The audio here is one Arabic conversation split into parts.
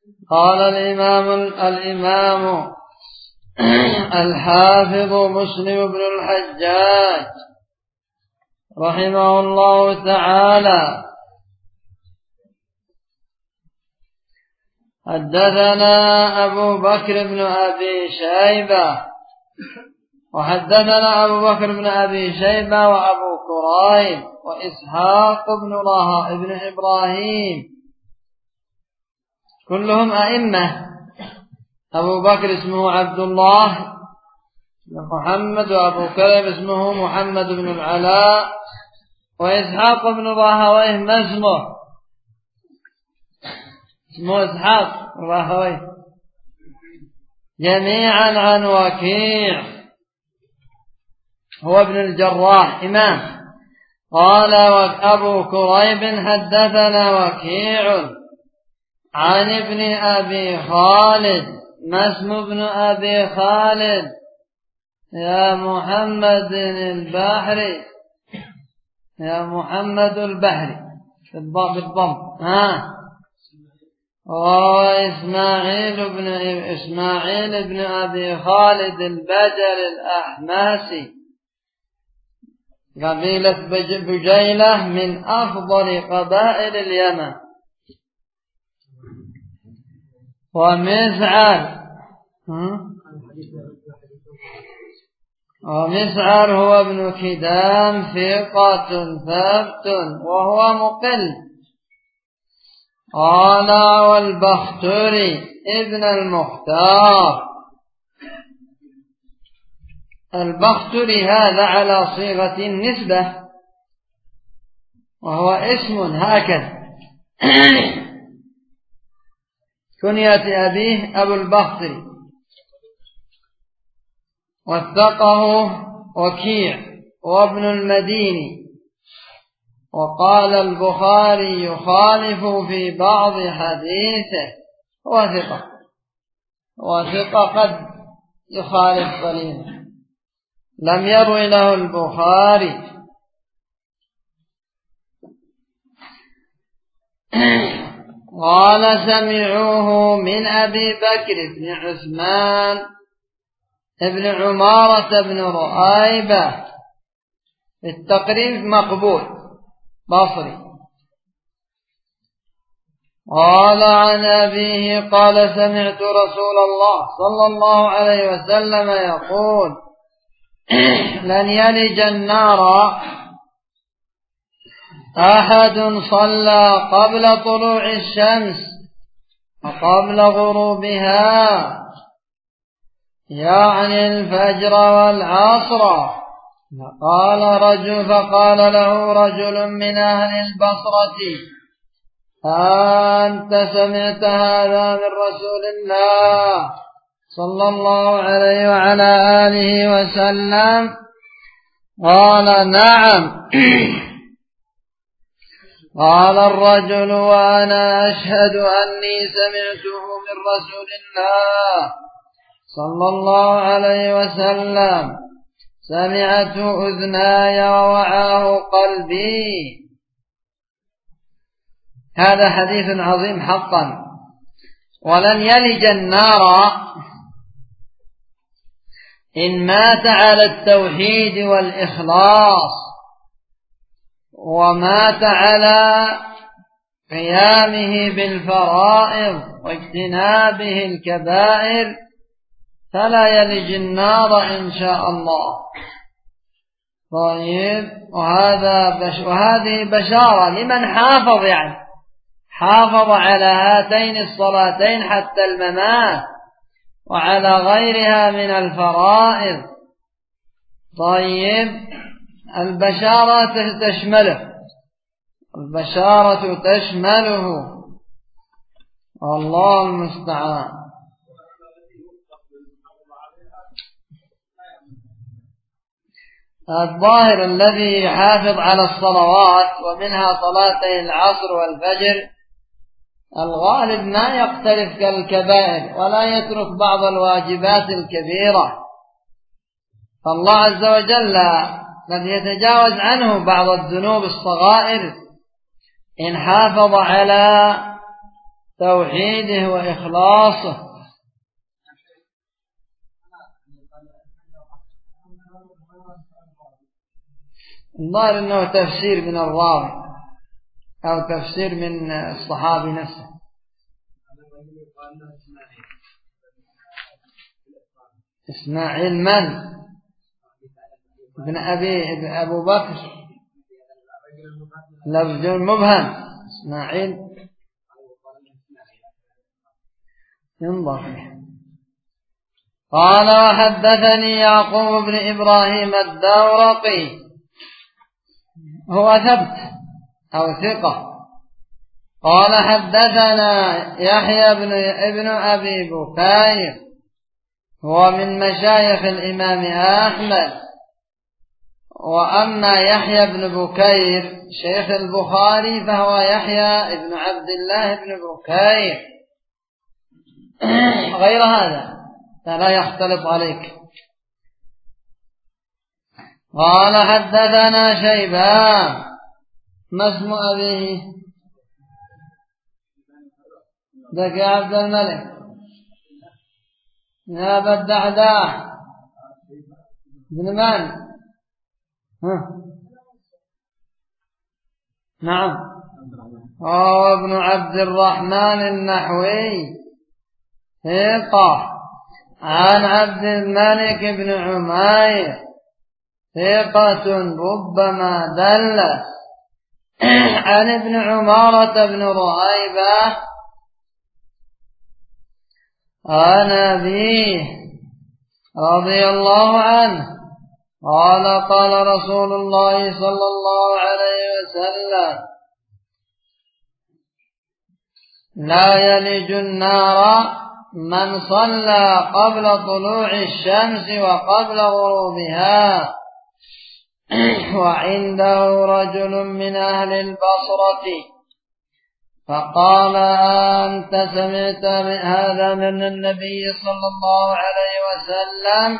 قال الإمام الحافظ مسلم بن الحجاج رحمه الله تعالى: حدثنا أبو بكر بن أبي شيبة، وحدثنا أبو بكر بن أبي شيبة وأبو كريب وإسحاق بن إبراهيم، كلهم أئمة. أبو بكر اسمه عبد الله بن محمد، وأبو كريب اسمه محمد بن العلاء، وإسحاق بن راهويه ما اسمه إسحاق راهويه، جميعا عن وكيع هو ابن الجراح إمام. قال أبو كريب حدثنا وكيع عن ابن أبي خالد. ما اسم ابن أبي خالد يا محمد البحري؟ يا محمد البحري بالضم. إسماعيل بن أبي خالد البجل الأحماسي، قبيلة بجيلة، من أفضل قبائل اليمن. ومسعر هو ابن كدام، ثقة ثبت وهو مقل. قال والبختري ابن المختار. البختري هذا على صيغة النسبة، وهو اسم هكذا، كنية أبيه أبو البختري. وثقه وكيع وابن المديني. وقال البخاري يخالف في بعض حديثه، وثقة قد يخالف قليلا، لم يروي له البخاري. قال سمعوه من أبي بكر بن عثمان ابن عمارة بن رؤيبة، التقريب مقبول بصري. قال عن أبيه قال سمعت رسول الله صلى الله عليه وسلم يقول: لن يلج النار أحد صلى قبل طلوع الشمس وقبل غروبها، يعني الفجر والعصر. فقال له رجل من أهل البصرة: أنت سمعت هذا من رسول الله صلى الله عليه وعلى آله وسلم؟ قال: نعم. قال الرجل: وأنا أشهد أني سمعته من رسول الله صلى الله عليه وسلم، سمعته أذناي ووعاه قلبي. هذا حديث عظيم حقا. ولن يلج النار إن مات على التوحيد والإخلاص، ومات على قيامه بالفرائض واجتنابه الكبائر، فلا يلج النار إن شاء الله. طيب، وهذه بشارة لمن حافظ، يعني حافظ على هاتين الصلاتين حتى الممات، وعلى غيرها من الفرائض. طيب، البشارة تشمله، الله المستعان. الظاهر الذي يحافظ على الصلوات ومنها صلاتي العصر والفجر، الغالب ما يقترف كالكبائر ولا يترك بعض الواجبات الكبيرة، فالله عز وجل قد يتجاوز عنه بعض الذنوب الصغائر إن حافظ على توحيده وإخلاصه. الظاهر أنه تفسير من الراوي أو تفسير من الصحابي نفسه. إسماعيل من؟ ابن أبو بكر، لفظ مبهم. إسماعيل ينظر فيه. قال وحدثني يعقوب بن إبراهيم الدورقي، هو ثبت أو ثقة. قال حدثنا يحيى ابن أبي بكير، هو من مشايخ الإمام أحمد. وأما يحيى بن بكير شيخ البخاري فهو يحيى ابن عبد الله بن بكير، غير هذا فلا يختلط عليك. قال حدثنا شيبان، ما اسم أبيه؟ ذكي عبد الملك يا أبا الدعداء بن من؟ نعم، ابن عبد الرحمن النحوي ثقة، عن عبد الملك بن عمير ثقة ربما دلس، عن ابن عمارة بن رهيبة عن أبيه رضي الله عنه قال قال رسول الله صلى الله عليه وسلم: لا يلج النار من صلى قبل طلوع الشمس وقبل غروبها. وعنده رجل من أهل البصرة فقال: أنت سمعت هذا من النبي صلى الله عليه وسلم؟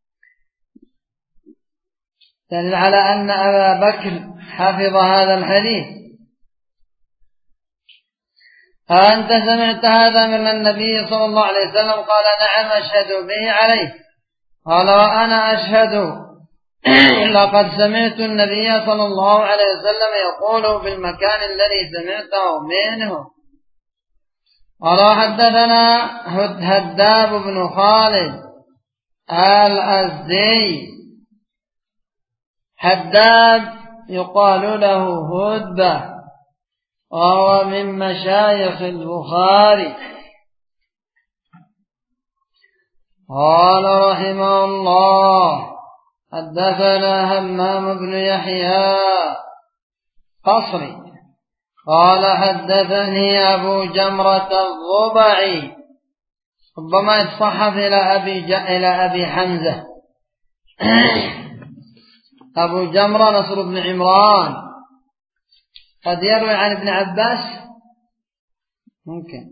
دل على أن أبا بكر حفظ هذا الحديث. أنت سمعت هذا من النبي صلى الله عليه وسلم؟ قال: نعم أشهد به عليه. قال: وأنا أشهد لقد سمعت النبي صلى الله عليه وسلم يقول في المكان الذي سمعته منه. قال: حدثنا هداب بن خالد الأزدي. هداب يقال له هدبة، وهو من مشايخ البخاري. قال رحمه الله: حدثنا همام بن يحيى قصري قال حدثني أبو جمرة الضبعي، ربما يتصحف إلى أبي حمزة. أبو جمرة نصر بن عمران، قد يروي عن ابن عباس ممكن.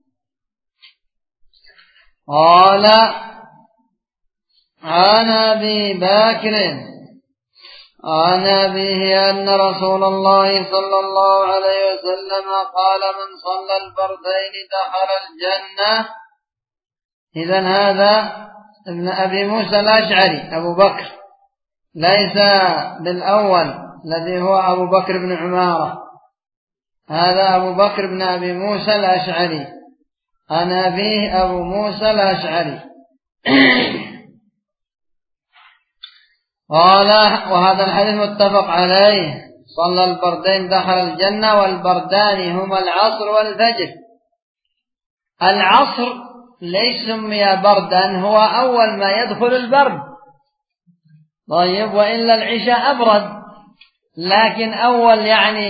قال عن أبي بكر عن أبيه أن رسول الله صلى الله عليه وسلم قال: من صلى الفردين دخل الجنة. إذن هذا ابن أبي موسى الأشعري أبو بكر، ليس بالأول الذي هو أبو بكر بن عمارة، هذا أبو بكر بن أبي موسى الأشعري عن أبيه أبو موسى الأشعري. قال: وهذا الحديث متفق عليه. صلى البردين دخل الجنة، والبردان هما العصر والفجر. العصر ليس سمي بردا، هو أول ما يدخل البرد. طيب، وإلا العشاء أبرد، لكن أول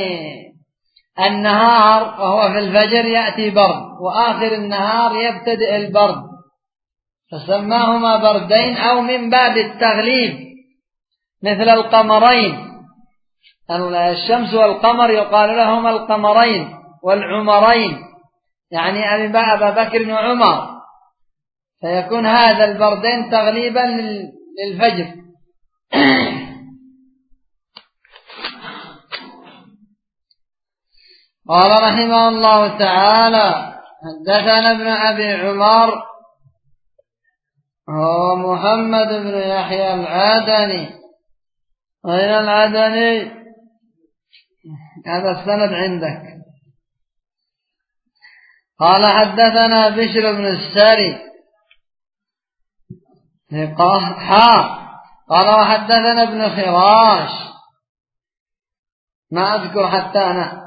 النهار وهو في الفجر يأتي برد، وآخر النهار يبتدئ البرد، فسماهما بردين، أو من باب التغليب، مثل القمرين، الشمس والقمر يقال لهما القمرين والعمرين، يعني أبا بكر وعمر، فيكون هذا البردين تغليبا للفجر. قال رحمه الله تعالى: حدثنا ابن أبي عمر هو محمد بن يحيى العدني. أين العدني؟ هذا السند عندك. قال حدثنا بشر بن السري قال وحدثنا ابن خراش. ما أذكر حتى أنا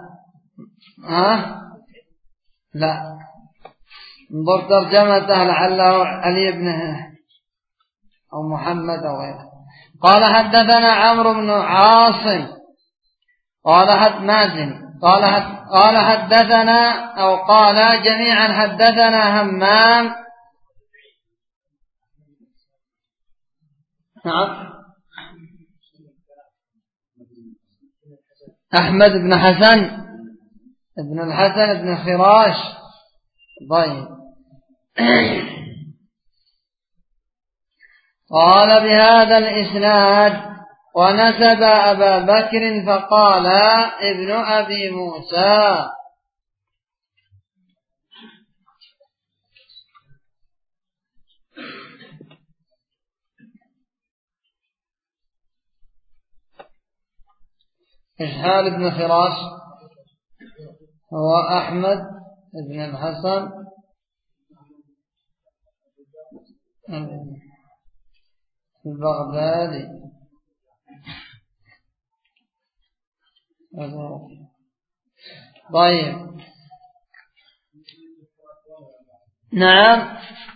لا انظر ترجمته لعله علي بن أو محمد أو غيره. قال حدثنا عمرو بن عاصم قال مازن قال حدثنا أو قال جميعا حدثنا همام أحمد بن حسن ابن الحسن بن خراش. طيب. قال بهذا الإسناد ونسب أبا بكر فقال ابن أبي موسى. إشحال ابن خراش هو أحمد ابن الحسن البغدادي. طيب. نعم.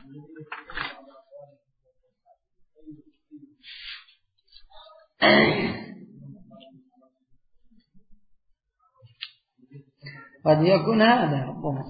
قد يكون هذا ربما.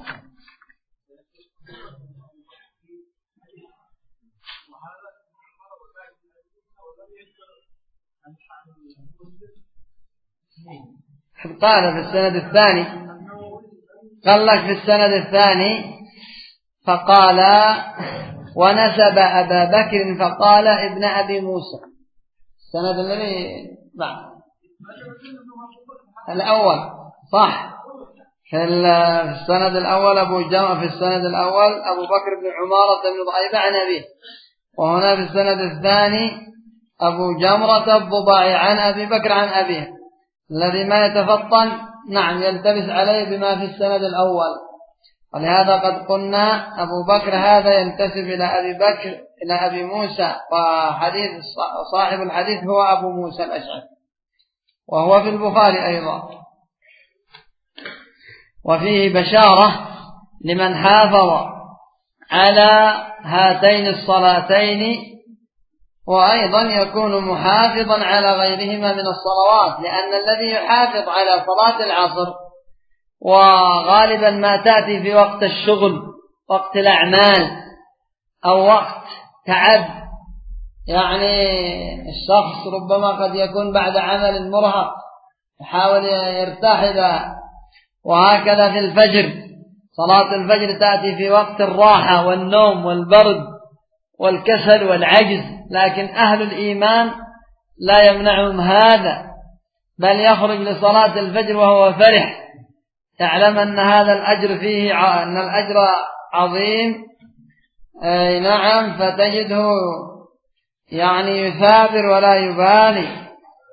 قال في السند الثاني قال لك في السند الثاني فقال ونسب أبا بكر فقال ابن أبي موسى. السند الذي بعد الأول صح. في السند الأول في السند الأول أبو بكر بن عمارة بن ضعيبة عن أبيه. وهنا في السند الثاني أبو جمرة الضباعي عن أبي بكر عن أبيه. الذي ما يتفطن نعم يلتبس عليه بما في السند الأول. ولهذا قد قلنا أبو بكر هذا ينتسب إلى أبي بكر إلى أبي موسى. وحديث صاحب الحديث هو أبو موسى الأشعري وهو في البخاري أيضا. وفيه بشارة لمن حافظ على هاتين الصلاتين وأيضا يكون محافظا على غيرهما من الصلوات. لأن الذي يحافظ على صلاة العصر وغالبا ما تأتي في وقت الشغل وقت الأعمال أو وقت تعب، يعني الشخص ربما قد يكون بعد عمل مرهق يحاول يرتاح بها. وهكذا في الفجر صلاة الفجر تأتي في وقت الراحة والنوم والبرد والكسل والعجز. لكن أهل الإيمان لا يمنعهم هذا بل يخرج لصلاة الفجر وهو فرح يعلم أن هذا الأجر فيه أن الأجر عظيم. نعم. فتجده يعني يثابر ولا يبالي.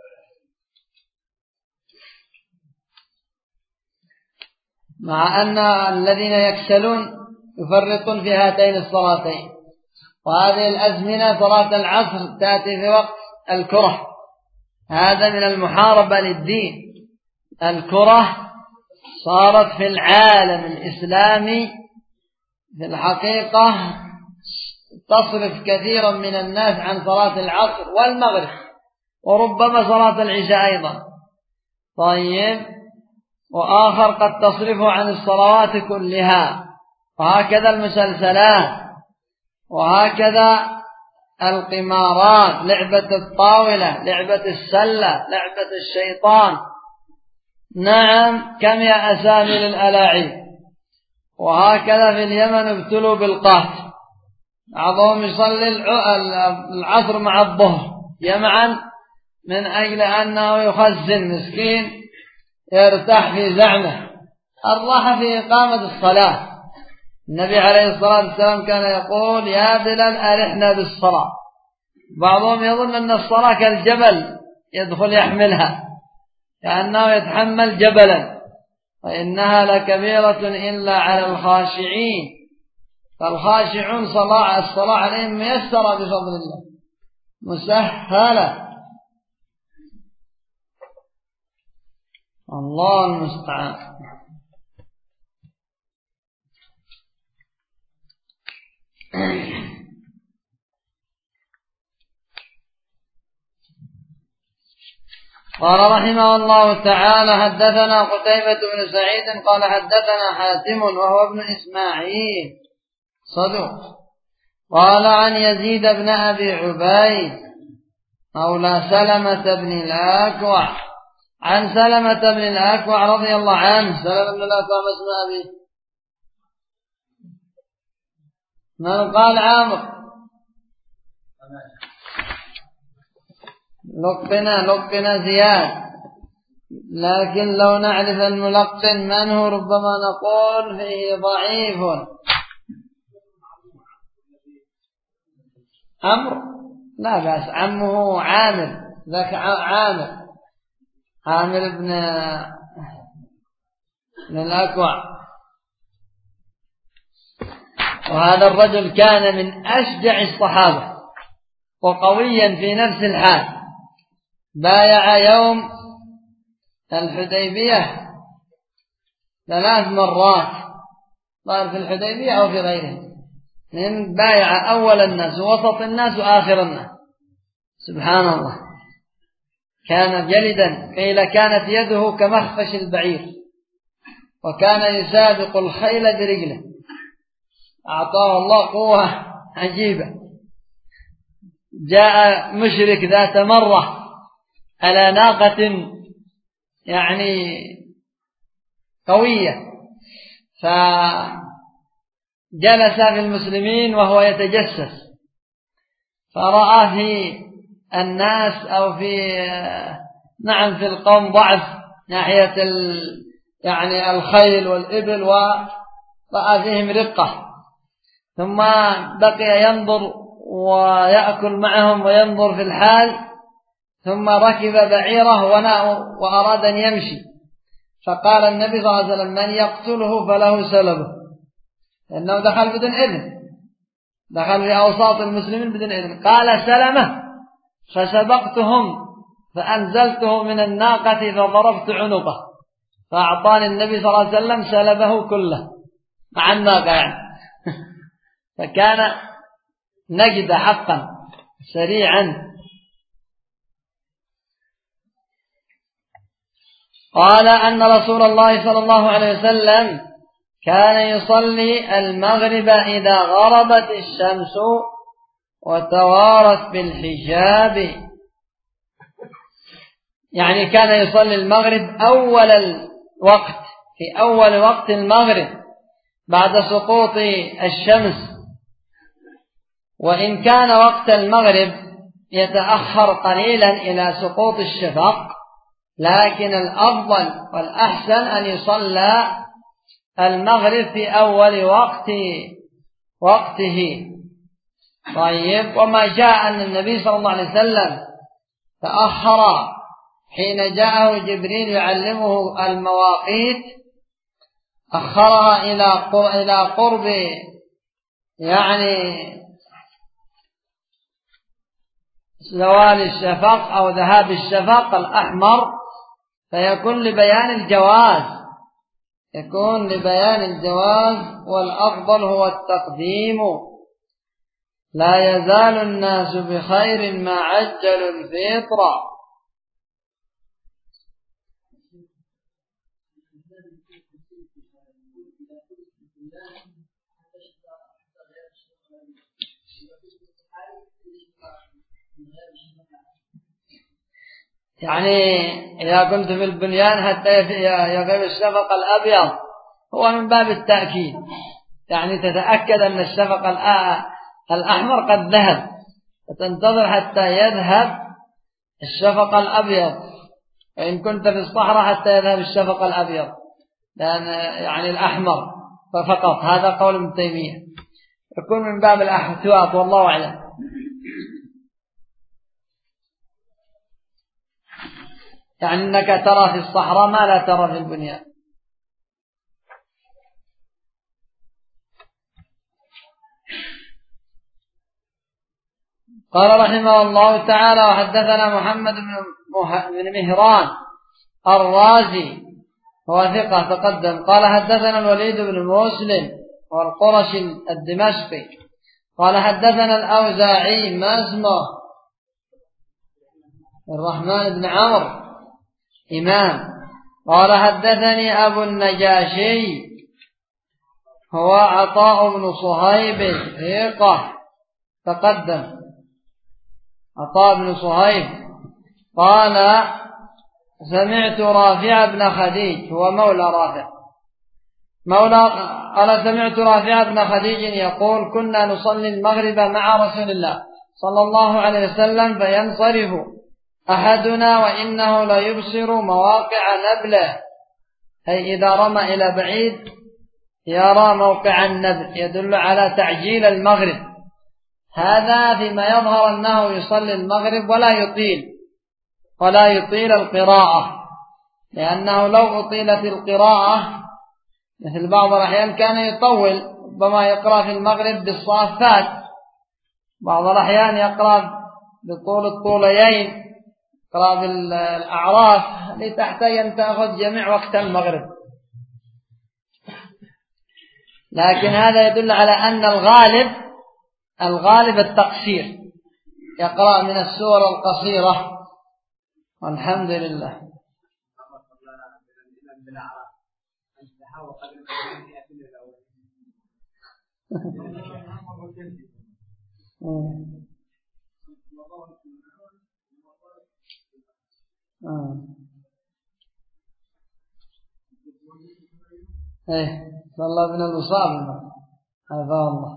مع أن الذين يكسلون يفرطون في هاتين الصلاتين. وهذه الأزمنة صلاة العصر تأتي في وقت الكره. هذا من المحاربة للدين. الكره صارت في العالم الإسلامي في الحقيقة تصرف كثيرا من الناس عن صلاة العصر والمغرب وربما صلاة العشاء أيضا. طيب. وآخر قد تصرف عن الصلوات كلها. وهكذا المسلسلات وهكذا القمارات، لعبة الطاولة، لعبة السلة، لعبة الشيطان. نعم. كم يا أسامي للألاعيب. وهكذا في اليمن ابتلوا بالقهر. بعضهم يصلي العصر مع الظهر جمعا من أجل أنه يخزن مسكين يرتاح في زعمه. الراحة في إقامة الصلاة. النبي عليه الصلاة والسلام كان يقول يا بلال أرحنا بالصلاة. بعضهم يظن أن الصلاة كالجبل يدخل يحملها كأنه يتحمل جبلا، وإنها لكبيرة إلا على الخاشعين. فالخاشعون الصلاة عليهم ميسرة بفضل الله مسهلة. الله المستعان. قال رحمه الله تعالى حدثنا قتيبة بن سعيد قال حدثنا حاتم وهو ابن إسماعيل صدوق قال عن يزيد بن أبي عبيد مولى سلمة بن الأكوع عن سلمة بن الأكوع رضي الله عنه. سلمة بن الأكوع ما اسم أبيه؟ من قال عامر؟ لقنا زياد، لكن لو نعرف الملقن من هو ربما نقول فيه ضعيف. عمرو لا بأس، عمه عامر، ذاك عامر بن الأكوع. وهذا الرجل كان من أشجع الصحابة وقويا في نفس الحال. بايع يوم الحديبية 3 مرات، صار في الحديبية أو في غيره، من بايع أول الناس ووسط الناس وآخر الناس. سبحان الله، كان جلدا، قيل كانت يده كمخفش البعير، وكان يسابق الخيل برجله. أعطاه الله قوة عجيبة. جاء مشرك ذات مرة على ناقة يعني قوية، فجلس في المسلمين وهو يتجسس، فرأى في الناس أو في في القوم ضعف ناحية يعني الخيل والإبل، ورأى فيهم رقة، ثم بقي ينظر ويأكل معهم وينظر في الحال، ثم ركب بعيره وأراد أن يمشي، فقال النبي صلى الله عليه وسلم من يقتله فله سلبه، لأنه دخل بدون إذن، دخل في أوساط المسلمين بدون إذن. قال سلمة فسبقتهم فأنزلته من الناقة فضربت عنقه، فأعطاني النبي صلى الله عليه وسلم سلبه كله مع الناقة يعني. فكان نجد حقا سريعا. قال أن رسول الله صلى الله عليه وسلم كان يصلي المغرب إذا غربت الشمس وتوارت بالحجاب، يعني كان يصلي المغرب أول الوقت، في أول وقت المغرب بعد سقوط الشمس، وإن كان وقت المغرب يتأخر قليلا إلى سقوط الشفق، لكن الأفضل والأحسن أن يصلى المغرب في أول وقته. طيب، وما جاء أن النبي صلى الله عليه وسلم تأخر حين جاءه جبريل يعلمه المواقيت، أخرها إلى قرب يعني زوال الشفق أو ذهاب الشفق الأحمر، فيكون لبيان الجواز، والأفضل هو التقديم. لا يزال الناس بخير ما عجلوا الفطر. يعني إذا كنت في البنيان حتى يغيب الشفق الأبيض، هو من باب التأكيد، يعني تتأكد أن الشفق الأحمر قد ذهب، فتنتظر حتى يذهب الشفق الأبيض. وإن كنت في الصحراء حتى يذهب الشفق الأبيض، لأن يعني الأحمر، فقط. هذا قول ابن تيمية، يكون من باب الاحتياط والله أعلم. يعني أنك ترى في الصحراء ما لا ترى في البنيان. قال رحمه الله تعالى: وحدثنا محمد بن مهران الرازي هو ثقة تقدم. قال حدثنا الوليد بن مسلم والقرشي الدمشقي قال حدثنا الأوزاعي ما اسمه الرحمن بن عمرو إمام. قال حدثني أبو النجاشي هو عطاء بن صهيب ثقة تقدم، عطاء بن صهيب. قال سمعت رافع بن خديج هو مولى رافع قال سمعت رافع بن خديج يقول: كنا نصلي المغرب مع رسول الله صلى الله عليه وسلم فينصرف أحدنا وإنه لا يبصر مواقع نبله، أي إذا رمى إلى بعيد يرى موقع النبل، يدل على تعجيل المغرب. هذا فيما يظهر أنه يصلي المغرب ولا يطيل القراءة، لأنه لو أطيلت القراءة مثل بعض الأحيان كان يطول، ربما يقرأ في المغرب بالصافات، بعض الأحيان يقرأ بطول الطوليين، يقرأ بالأعراف لتحتاج أن تأخذ جميع وقت المغرب. لكن هذا يدل على أن الغالب التقصير، يقرأ من السور القصيرة. والحمد لله. صلى بنا المصاب هذا الله.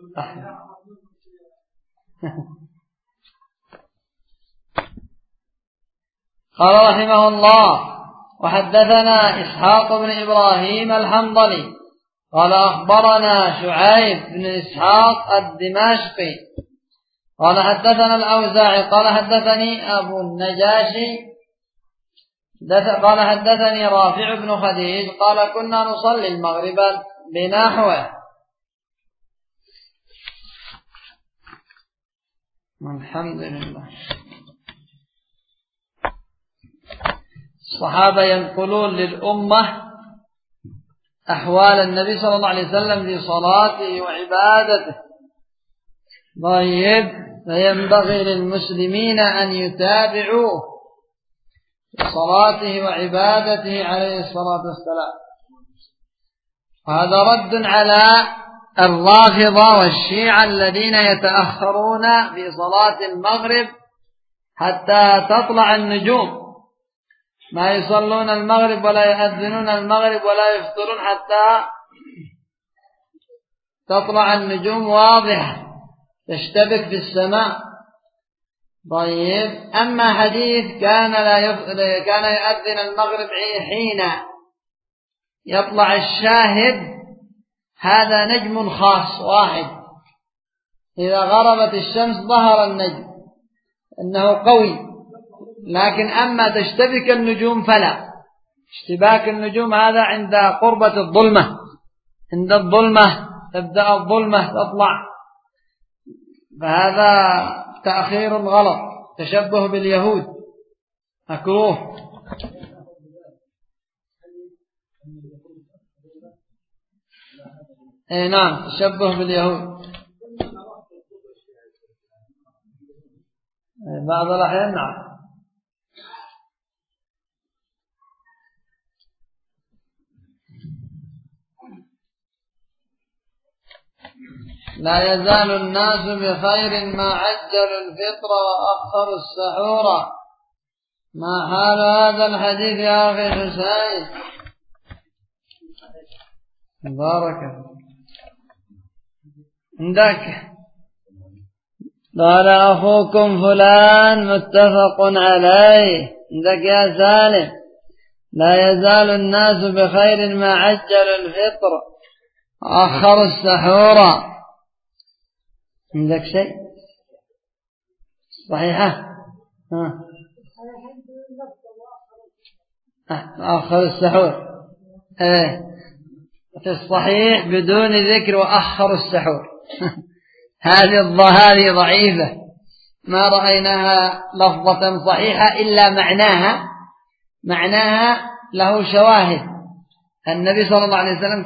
قال رحمه الله: وحدثنا إسحاق بن إبراهيم الحنظلي قال أخبرنا شعيب بن إسحاق الدمشقي قال حدثنا الأوزاعي قال حدثني أبو النجاشي قال حدثني رافع بن خديج قال كنا نصلي المغرب بنحوه. الحمد لله. الصحابة ينقلون للأمة أحوال النبي صلى الله عليه وسلم في صلاته وعبادته. طيب، فينبغي للمسلمين أن يتابعوه في صلاته وعبادته عليه الصلاة والسلام. وهذا رد على الرافضة والشيعة الذين يتأخرون في صلاة المغرب حتى تطلع النجوم، ما يصلون المغرب ولا يؤذنون المغرب ولا يفطرون حتى تطلع النجوم واضحة تشتبك في السماء. طيب، أما حديث كان يؤذن المغرب حين يطلع الشاهد، هذا نجم خاص واحد، إذا غربت الشمس ظهر النجم إنه قوي. لكن أما تشتبك النجوم فلا. اشتباك النجوم هذا عند قربة الظلمة، عند الظلمة تبدأ الظلمة تطلع، فهذا تأخير غلط، تشبه باليهود مكروه. نعم، تشبه باليهود بعض الأحيان. نعم. لا يزال الناس بخير ما عجلوا الفطر وأخروا السحور. ما حال هذا الحديث يا أخي حسين؟ بارك عندك. قال أخوكم فلان متفق عليه. عندك يا سالم: لا يزال الناس بخير ما عجلوا الفطر أخر السحور. عندك شيء صحيحة؟ أخر السحور في الصحيح بدون ذكر وأخر السحور. هذه ضعيفة، ما رأيناها لفظة صحيحة إلا معناها له شواهد. النبي صلى الله عليه وسلم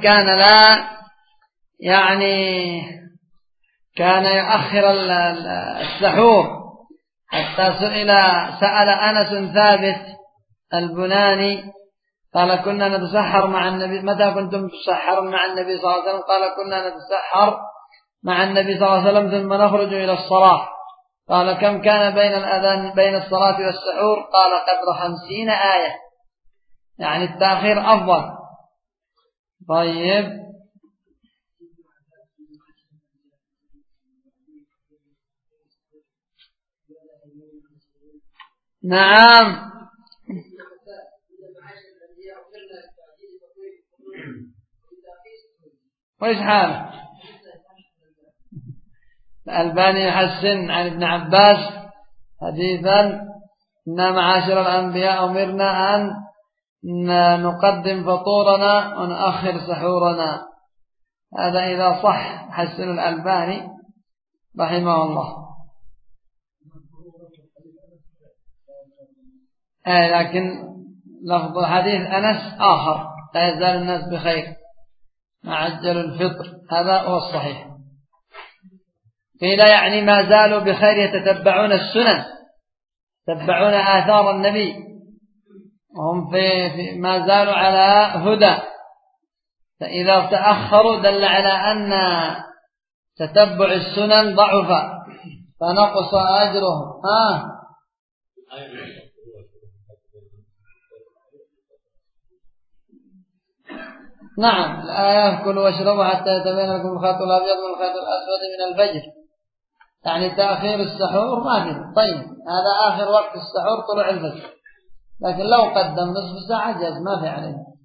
كان يؤخر السحور، حتى سأل أنس ثابت البناني قال كنا نتسحر مع النبي، متى كنتم تسحرون مع النبي صلى الله عليه وسلم؟ قال كنا نتسحر مع النبي صلى الله عليه وسلم ثم نخرج إلى الصلاة. قال كم كان بين الصلاة والسحور؟ قال قدر 50 آية، يعني التأخير أفضل. طيب، نعم. وإيش حاله؟ الألباني يحسن عن ابن عباس حديثا: إن معاشر الأنبياء أمرنا أن نقدم فطورنا ونؤخر سحورنا. هذا إذا صح حسن الألباني رحمه الله. لكن لفظ حديث أنس آخر: لا يزال الناس بخير ما عجل الفطر، هذا هو الصحيح. قيل يعني ما زالوا بخير يتتبعون السنن، يتبعون آثار النبي، وهم في ما زالوا على هدى. فإذا تأخروا دل على أن تتبع السنن ضعف فنقص أجرهم. نعم، الآية: كلوا واشربوا حتى يتبين لكم الخيط الأبيض من الخيط الأسود من الفجر، يعني تأخير السحور ما فيه. طيب، هذا آخر وقت السحور طلوع الفجر، لكن لو قدم نصف ساعة جاز، ما في عليه.